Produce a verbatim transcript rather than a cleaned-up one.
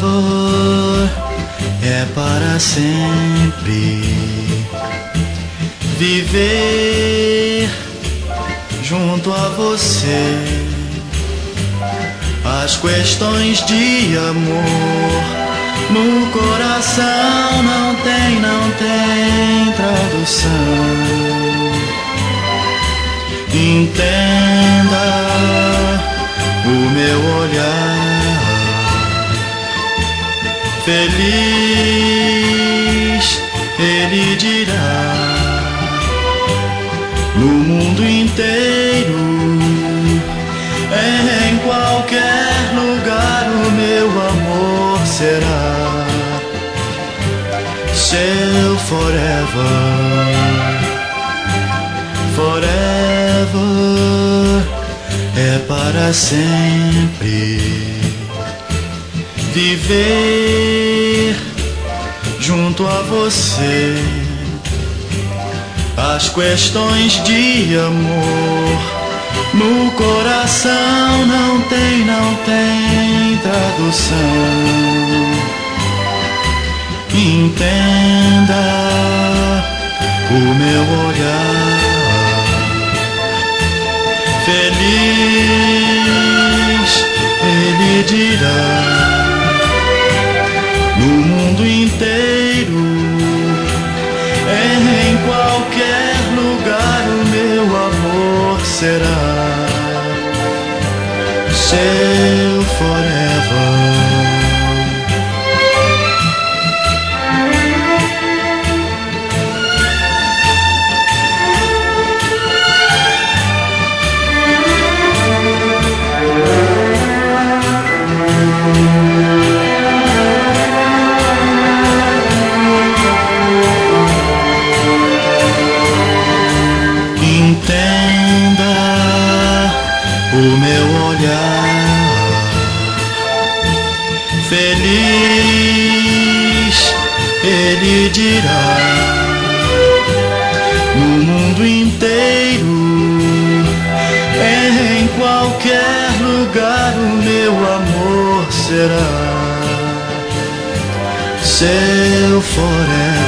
Forever é para sempre. Viver junto a você. As questões de amor no coração não tem, não tem tradução. Entenda o meu olhar. Feliz, ele dirá, no mundo inteiro, em qualquer lugar o meu amor será seu forever. Forever é para sempre. Viver junto a você. As questões de amor no coração não tem, não tem tradução. Entenda o meu olhar. Feliz, ele dirá, no mundo inteiro, em qualquer lugar o meu amor será seu forever. Entenda o meu olhar. Feliz, ele dirá, no mundo inteiro, em qualquer lugar o meu amor será seu forever.